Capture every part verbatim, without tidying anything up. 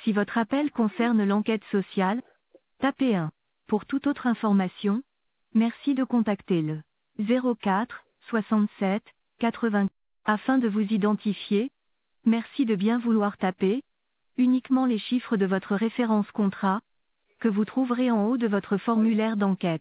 Si votre appel concerne l'enquête sociale, tapez un. Pour toute autre information, merci de contacter le zéro quatre soixante-sept quatre-vingts. Afin de vous identifier, merci de bien vouloir taper uniquement les chiffres de votre référence contrat, que vous trouverez en haut de votre formulaire d'enquête.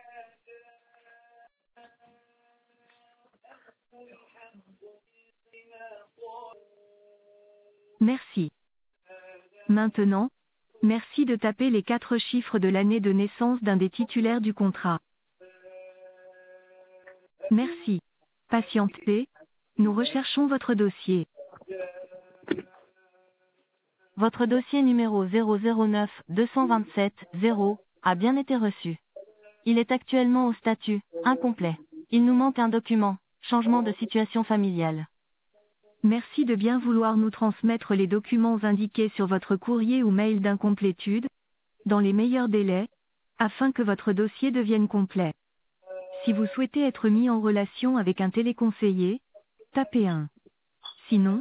Merci. Maintenant, merci de taper les quatre chiffres de l'année de naissance d'un des titulaires du contrat. Merci. Patientez, nous recherchons votre dossier. Votre dossier numéro zéro zéro neuf deux cent vingt-sept zéro a bien été reçu. Il est actuellement au statut incomplet. Il nous manque un document, changement de situation familiale. Merci de bien vouloir nous transmettre les documents indiqués sur votre courrier ou mail d'incomplétude, dans les meilleurs délais, afin que votre dossier devienne complet. Si vous souhaitez être mis en relation avec un téléconseiller, tapez un. Sinon,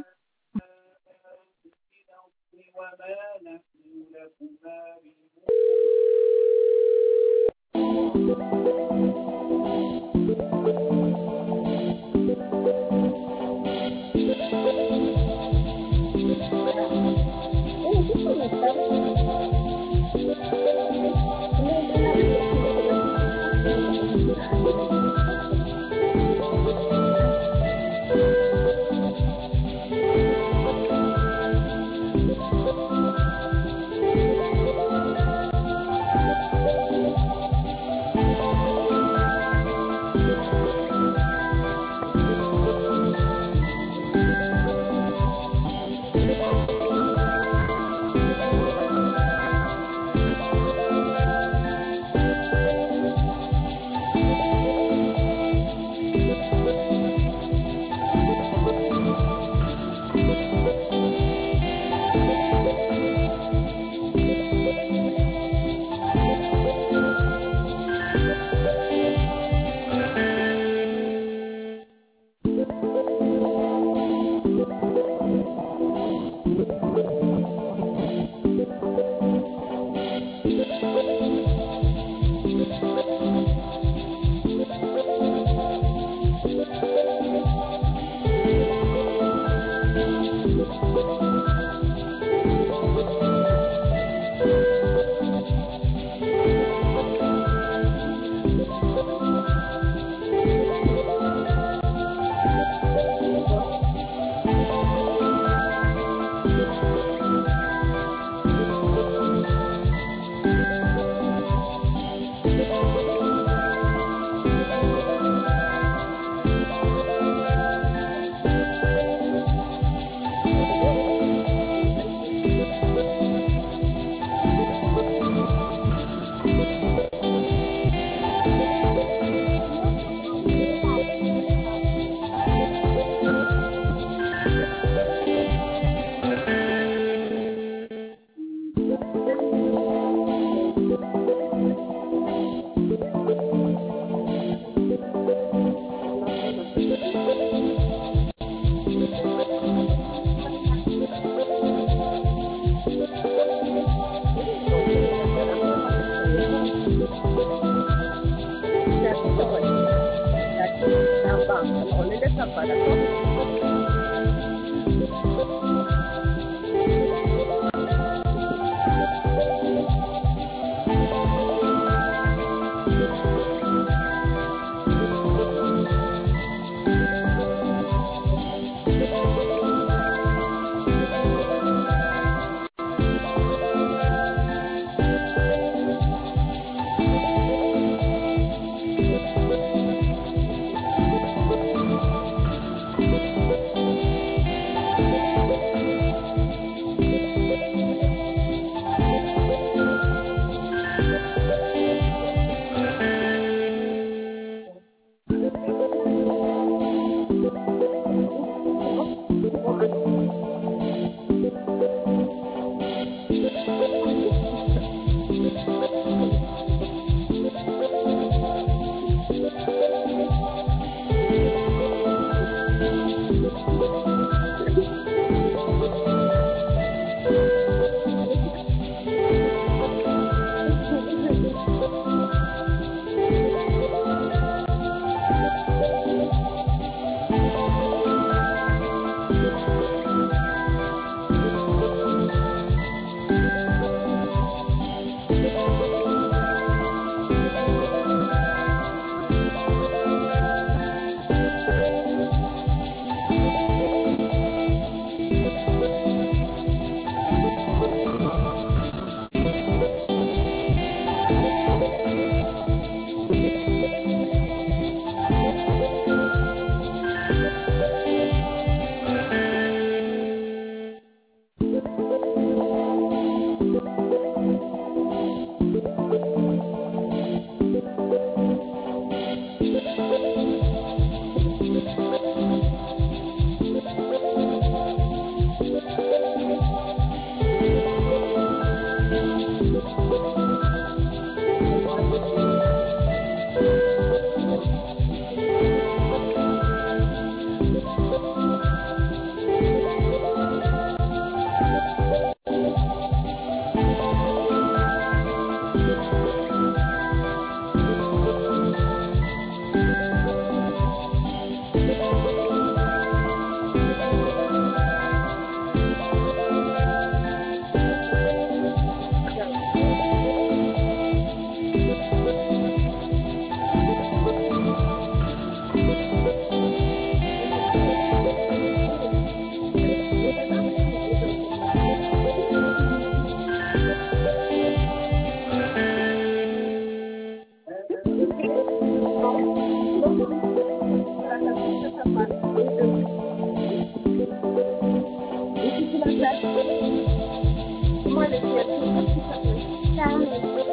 moi, le quelque chose qui s'appelle Carmen.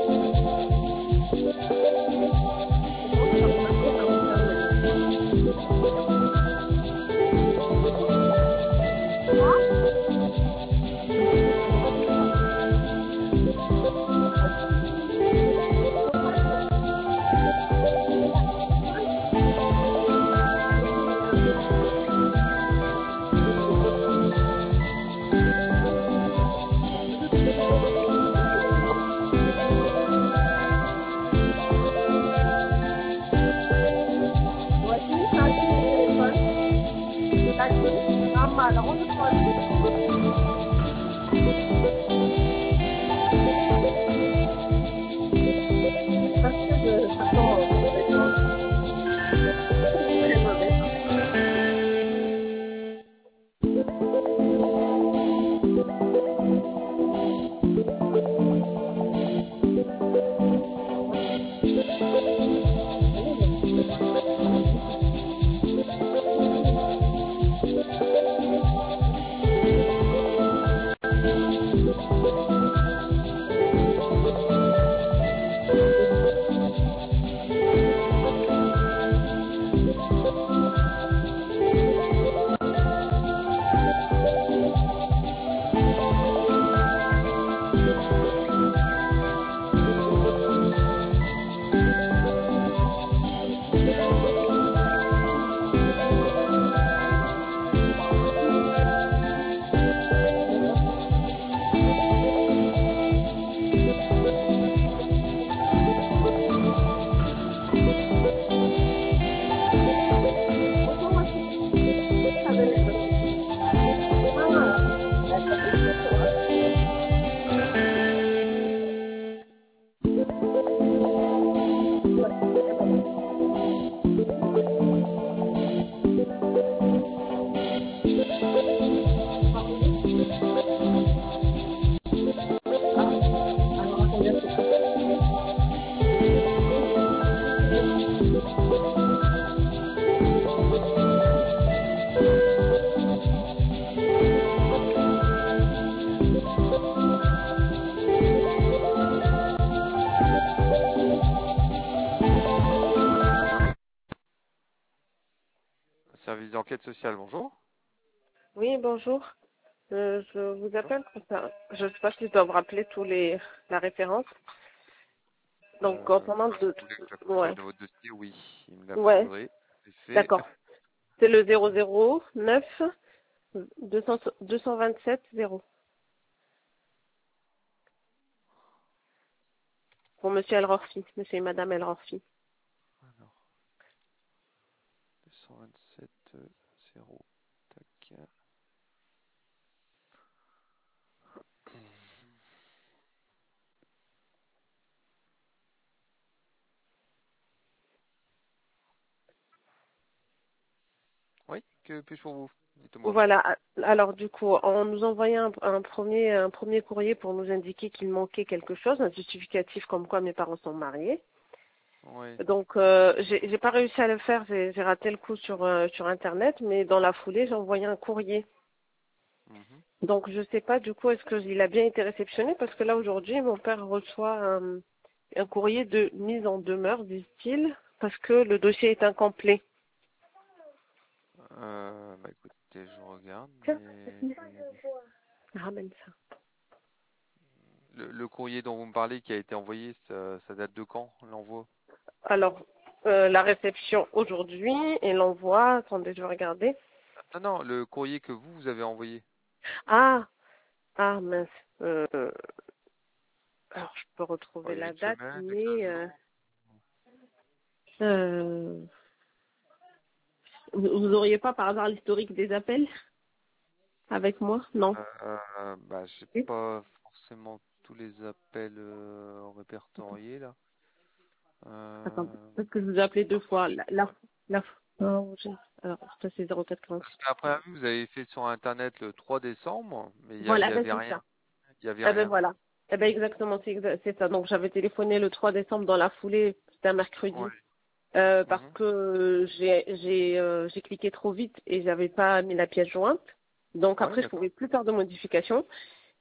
ஆமா round Service d'enquête sociale, bonjour. Oui, bonjour. Euh, je vous appelle pour ça. Je ne sais pas si je dois me rappeler tous les la référence. Donc, Euh, concernant si de, vous voulez que je la ouais, confirme de votre dossier, oui, il me la ouais, faudrait. C'est fait. d'accord. C'est le zéro zéro neuf deux cents deux cent vingt-sept zéro pour Monsieur El Rorfi, Monsieur et Madame El Rorfi. Alors, deux cent vingt-sept zéro. Tac. Oui, que puis-je pour vous? Dites-moi. Voilà. Alors du coup, on nous envoyait un, un premier un premier courrier pour nous indiquer qu'il manquait quelque chose, un justificatif comme quoi mes parents sont mariés. Oui. Donc, euh, j'ai j'ai pas réussi à le faire, j'ai j'ai raté le coup sur euh, sur internet, mais dans la foulée, j'ai envoyé un courrier. Mhm. Donc, je sais pas du coup, est-ce qu'il a bien été réceptionné parce que là aujourd'hui, mon père reçoit un, un courrier de mise en demeure, dit-il, parce que le dossier est incomplet. Euh, bah écoutez, je regarde, Tiens, mais ramène ça. le, le courrier dont vous me parlez qui a été envoyé, ça, ça date de quand, l'envoi? Alors, euh, la réception aujourd'hui et l'envoi. Attendez, je vais regarder. Non, non, le courrier que vous, vous avez envoyé. Ah, ah mince. Euh, alors, je peux Oh, retrouver il y a la une date, semaine, il y a quinze mais euh, jours. euh, Vous, vous auriez pas par hasard l'historique des appels avec moi? Non. Euh, bah, j'ai Oui. pas forcément tous les appels euh, répertoriés là. Attends, Euh, parce que je vous ai appelé deux fois. attendez. La, la, la, non, j'ai- alors, ça c'est zéro quatre Parce quarante-six. qu'après, vous avez fait sur internet le trois décembre, mais il y, a- il y Voilà, ben avait c'est rien. ça. Il y avait Eh ben rien. voilà. Eh ben exactement, c'est exa- c'est ça. Donc j'avais téléphoné le trois décembre dans la foulée, c'était un mercredi, Ouais. euh, parce Mhm. que j'ai j'ai euh, j'ai cliqué trop vite et j'avais pas mis la pièce jointe. Donc Ouais, après je d'accord. pouvais plus faire de modifications.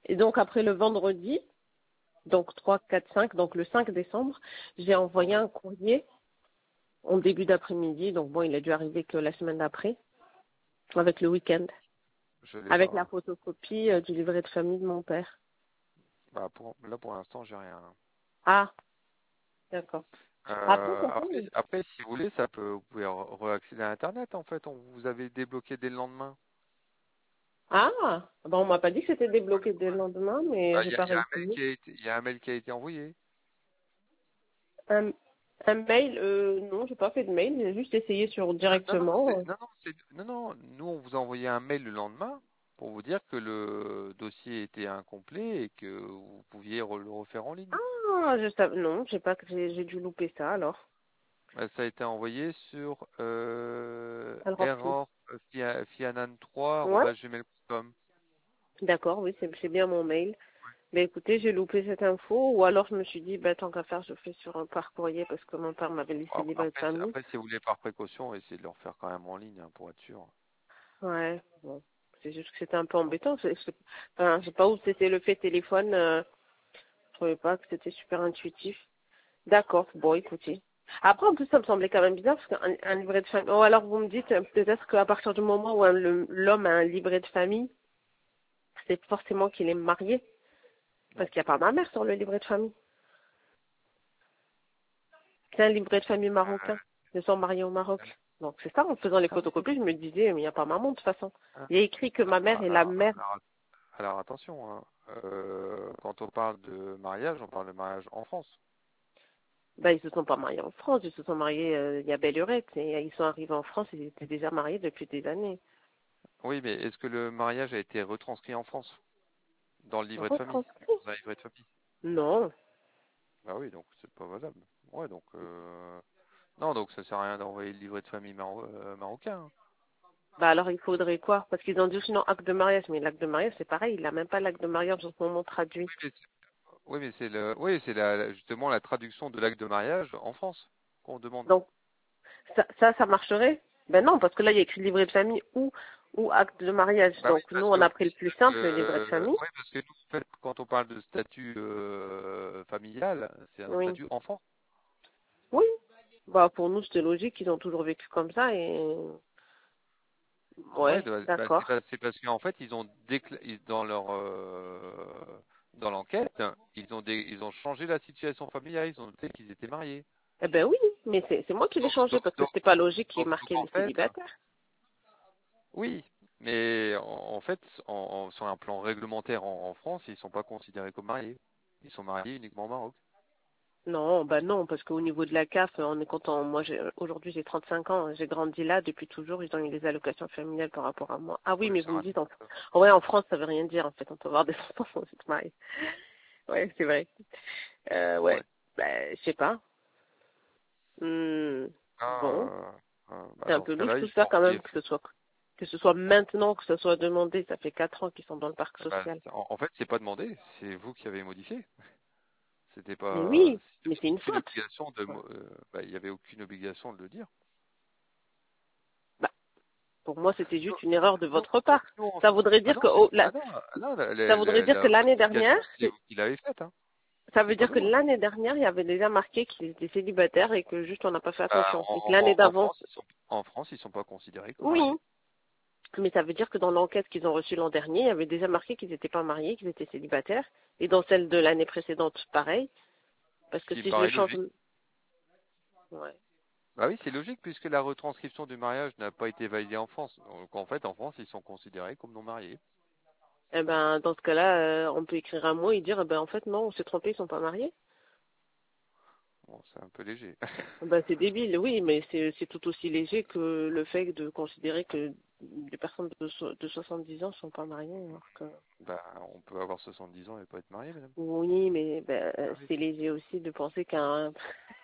Et donc après le vendredi, donc trois, quatre, cinq, donc le cinq décembre, j'ai envoyé un courrier en début d'après-midi. Donc bon, il a dû arriver que la semaine d'après, avec le week-end, Je l'ai avec pas. la Hein. photocopie euh, du livret de famille de mon père. Bah, pour, là, pour l'instant, j'ai rien. Hein. Ah, d'accord. Après, Euh, c'est après, bon. après, si vous voulez, ça peut, vous pouvez re- réaccéder à Internet, en fait. On vous avez débloqué dès le lendemain. Ah, bon, on m'a pas dit que c'était débloqué dès le lendemain, mais Bah, j'ai Il y a, pas il y a un mail réussi. qui a été, il y a un mail qui a été envoyé. Un, un mail, euh, non, j'ai pas fait de mail, j'ai juste essayé sur Non, non, non, directement. c'est, non, non, c'est, non, non, nous, on vous a envoyé un mail le lendemain pour vous dire que le dossier était incomplet et que vous pouviez re- le refaire en ligne. Ah, je savais, non, j'ai pas, j'ai j'ai dû louper ça alors. Euh, Ça a été envoyé sur euh, Alors, plus. error fianan trois Ouais, arobase gmail point com. d'accord, oui, c'est c'est bien mon mail. Mais écoutez, j'ai loupé cette info, ou alors je me suis dit, bah, tant qu'à faire, je fais sur un par courrier parce que mon père m'avait laissé Ap- livrer de Après, si- famille. après, si vous voulez par précaution, essayez de le refaire quand même en ligne hein, pour être sûr. Ouais, bon, c'est juste que c'était un peu embêtant. C'est, c'est- enfin, je sais pas où c'était le fait téléphone, euh, je trouvais pas que c'était super intuitif. D'accord, bon, écoutez. Après, en plus, ça me semblait quand même bizarre parce qu'un un livret de famille. Oh, alors vous me dites euh, peut-être qu'à partir du moment où un- le- l'homme a un livret de famille, c'est forcément qu'il est marié. Non. Parce qu'il n'y a pas ma mère sur le livret de famille. C'est un livret de famille Euh, marocain. Ils sont mariés au Maroc. Donc c'est ça, en faisant les ah oui. photocopies, je me disais, mais il n'y a pas maman de toute façon. Ah. Il y a écrit que ma Alors, mère est la alors, mère. alors, alors attention, hein. Euh, quand on parle de mariage, on parle de mariage en France. Ben, ils se sont pas mariés en France, ils se sont mariés euh, il y a belle lurette. Et ils sont arrivés en France, ils étaient déjà mariés depuis des années. Oui, mais est-ce que le mariage a été retranscrit en France dans le livret de famille, Retranscrit? dans un livret de famille? Non. Bah oui, donc c'est pas valable. Ouais, donc euh, non, donc ça sert à rien d'envoyer le livret de famille maro- euh, marocain. Hein. Bah alors il faudrait quoi? Parce qu'ils ont dit sinon acte de mariage, mais l'acte de mariage c'est pareil, il a même pas l'acte de mariage en ce moment traduit. Oui, mais c'est oui, mais c'est le, oui, c'est la, la- justement la traduction de l'acte de mariage en France qu'on demande. Donc ça, ça, ça marcherait? Ben non, parce que là il y a écrit livret de famille ou ou acte de mariage. Bah oui, Donc nous parce on que a pris le oui, plus parce que simple, le livret de euh, famille. ouais, parce que nous, en fait, quand on parle de statut euh, familial, c'est un Oui. statut enfant. Oui. Bah pour nous c'était logique, ils ont toujours vécu comme ça et Ouais, ouais, bah, bah, c'est d'accord. pas- c'est parce qu'en fait, ils ont décla- ils- dans leur euh, dans l'enquête, ils ont dé- ils ont changé la situation familiale, ils ont noté qu'ils étaient mariés. Eh ben oui, mais c'est c'est moi qui l'ai Donc, changé donc, parce que donc, c'était pas donc, logique qu'il y ait donc- donc, marqué en les fait, célibataires. oui, mais en, en fait, en, en- sur un plan réglementaire en, en France, ils sont pas considérés comme mariés. Ils sont mariés uniquement au Maroc. Non, bah non, parce qu'au niveau de la C A F, on est content. Moi, j'ai- aujourd'hui, j'ai trente-cinq ans, j'ai grandi là depuis toujours. Ils ont eu des allocations familiales par rapport à moi. Ah oui, Oui, mais c'est vous me vrai. dites, en, ouais, en France, ça veut rien dire. En fait, on peut avoir des enfants sans être marié. Ouais, c'est vrai. Euh, Ouais. ouais, bah, je sais pas. Hmm, Ah, bon, euh, euh, bah, c'est un dans peu ce louche cas-là, il tout faut ça quand envoyer. même, que ce soit que ce soit maintenant, que ce soit demandé. Ça fait quatre ans qu'ils sont dans le parc Bah, social. c'est- en, en fait, c'est pas demandé, c'est vous qui avez modifié. C'était Mais pas, oui, il y mais avait c'est une aucune faute. obligation de, mo- euh, bah, il y avait aucune obligation de le dire. Bah, pour moi, c'était Nous, juste une erreur de nous, votre part. nous, on- Ça voudrait ah dire non, que oh, ah la- non, ah non, la, ça la, voudrait la- dire la que l'année modification, dernière, c'est vous qui l'avez faite, hein. ça veut C'est pas dire que nous, hein. l'année dernière, il y avait déjà marqué qu'ils étaient célibataires et que juste on n'a pas fait Bah, attention. Et que en, l'année en- en d'avant, France, ils sont, en France, ils sont pas considérés comme oui. mariés. Mais ça veut dire que dans l'enquête qu'ils ont reçue l'an dernier, il y avait déjà marqué qu'ils n'étaient pas mariés, qu'ils étaient célibataires. Et dans celle de l'année précédente, pareil. Parce Ce que qui me si je le paraît change... logique. Ouais. Bah oui, c'est logique puisque la retranscription du mariage n'a pas été validée en France. Donc en fait, en France, ils sont considérés comme non mariés. Eh ben, dans ce cas-là, euh, on peut écrire un mot et dire, eh ben, en fait, non, on s'est trompé, ils sont pas mariés. Bon, c'est un peu léger. Ben, c'est débile, oui, mais c'est c'est tout aussi léger que le fait de considérer que les personnes de, so- de soixante-dix ans sont pas mariées. Alors que... Bah, on peut avoir soixante-dix ans et pas être marié, madame. Oui, mais ben, Ah euh, oui. c'est léger aussi de penser qu'un...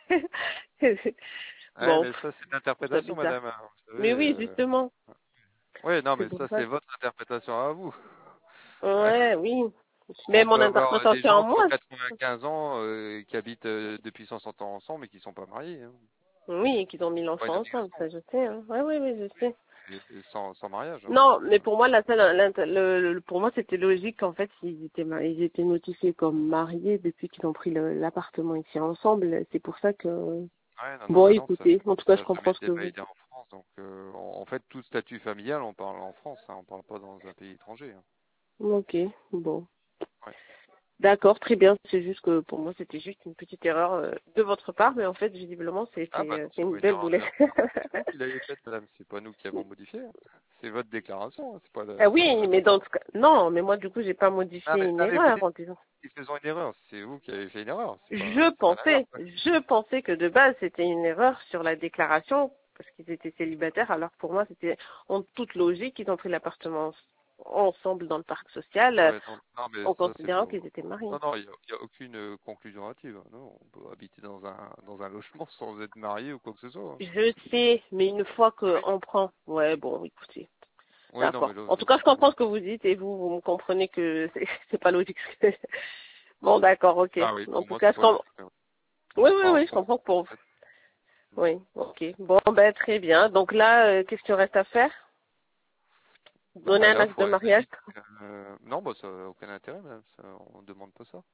Ouais, bon, mais ça, c'est je trouve ça l'interprétation, bizarre. madame. Hein, vous savez. Mais oui, Euh... justement, Ouais, non, c'est mais pour ça, ça. c'est votre interprétation à vous. Ouais, oui. Mais On mon peut avoir des interprétation gens à qui ont moi, quatre-vingt-quinze ans, euh, qui habitent euh, depuis soixante ans ensemble et qui sont pas mariés. Hein. oui, qu'ils ont mis C'est pas une l'enfant ensemble, obligation. ça je sais. Hein. Ouais, oui, oui, je sais. et sans, sans mariage. Hein. Non, mais pour moi, la seule, l'int- le, le- pour moi, c'était logique qu'en fait, ils étaient, ma- ils étaient notifiés comme mariés depuis qu'ils ont pris le- l'appartement ici ensemble. C'est pour ça que, Ouais, non, non, bon, bah non, ça, écoutez, en tout cas, ça je a jamais comprends ce été que vous validé en France. Donc, euh, en, en fait, tout statut familial, on parle en France, hein, on parle pas dans un pays étranger. Hein. Ok, bon. Ouais. D'accord, très bien. C'est juste que pour moi, c'était juste une petite erreur euh, de votre part, mais en fait, visiblement, c'est Ah c'est, bah euh, non, c'est c'est une pas une belle erreur de boulette. la part. C'est vous qui l'avez faite, madame. C'est pas nous qui avons modifié. Hein. C'est votre déclaration. Hein. C'est pas Ah la, c'est pas oui, la mais nôtre. dans ce cas, non, mais moi, du coup, j'ai pas Ah modifié mais, une ah, mais vous erreur dites en disant. qu'ils faisons une erreur. C'est vous qui avez fait une erreur. C'est pas, Je c'est pas l'inverse. pensais, je pensais que de base, c'était une erreur sur la déclaration, parce qu'ils étaient célibataires, alors pour moi, c'était en toute logique, ils ont pris l'appartement ensemble dans le parc social, euh, Ouais, non, non, mais en ça c'est considérant qu'ils faux. étaient mariés. Non, non, il n'y a, il y a aucune euh, conclusion hâtive. Non, on peut habiter dans un dans un logement sans être marié ou quoi que ce soit. Hein. Je sais, mais une fois Ah oui. qu'on prend, ouais, bon, écoutez. Oui, non, mais D'accord. là, En tout cas, je comprends ce que vous dites et vous, vous me comprenez que c'est c'est pas logique. Bon, d'accord, ok. ah oui, En pour tout moi cas, c'est je pas comprends. logique. Ouais. Oui, oui, Enfin, oui, je pour moi, comprends que pour en vous. fait. Oui, ok. Bon, ben très bien. Donc là, euh, qu'est-ce qu'il reste à faire? Donner Bah un là, acte de faudrait mariage? valider. Euh, non, bah ça n'a aucun intérêt, madame. Ça, on demande pas ça.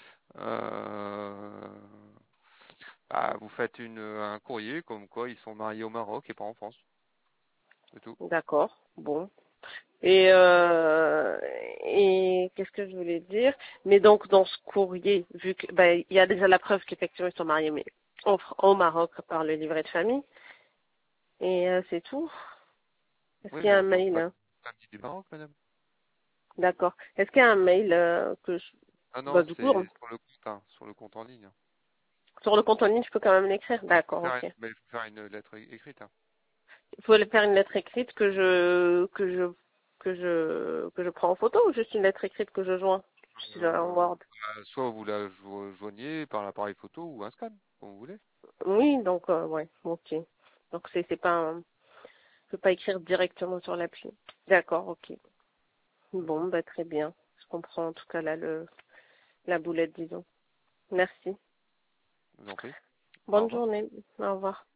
Euh, bah, vous faites une un courrier comme quoi ils sont mariés au Maroc et pas en France. C'est tout. D'accord. Bon. Et euh, et qu'est-ce que je voulais dire? Mais donc dans ce courrier, vu que ben il y a déjà la preuve qu'effectivement ils sont mariés, mais en Fr- au Maroc par le livret de famille. Et euh, c'est tout. Est-ce Oui, qu'il y a mais un on demande mail? pas Hein? de famille du Maroc, madame. D'accord. Est-ce qu'il y a un mail euh, que je... Ah non, bah, du coup, c'est on- sur le compte, hein, sur le compte en ligne. sur le compte en ligne, je peux quand même l'écrire? Il faut D'accord, faire ok. une, mais il faut faire une lettre é- écrite. Hein. Il faut le faire une lettre écrite que je que je que je que je prends en photo ou juste une lettre écrite que je joins si j'ai un Euh, Word. bah, soit vous la jo- joignez par l'appareil photo ou un scan, comme vous voulez. Oui, donc euh, ouais, ok. Donc c'est c'est pas un... je peux pas écrire directement sur l'appli. D'accord, ok. Bon, bah très bien. Je comprends en tout cas là le la boulette, disons. Merci. Je vous en prie. Au Bonne revoir. journée. Au revoir.